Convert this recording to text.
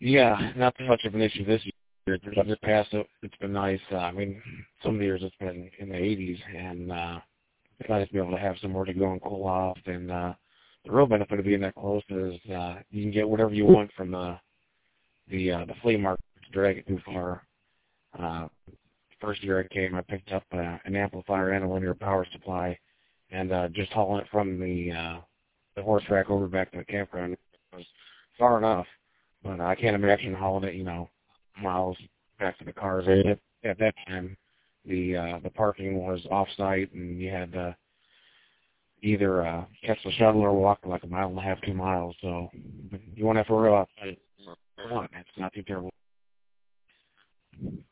Yeah, not too much of an issue this year. This past, it's been nice. I mean, some of the years it's been in the 80s, and it's nice to be able to have somewhere to go and cool off. And the real benefit of being that close is you can get whatever you want from the flea market to drag it too far. First year I came, I picked up an amplifier and a linear power supply, and just hauling it from the horse track over back to the campground was far enough. But I can't imagine hauling it, miles back to the cars. At that time, the parking was off-site, and you had to either catch the shuttle or walk like a mile and a half, 2 miles. So you won't have to worry about it. It's not too terrible.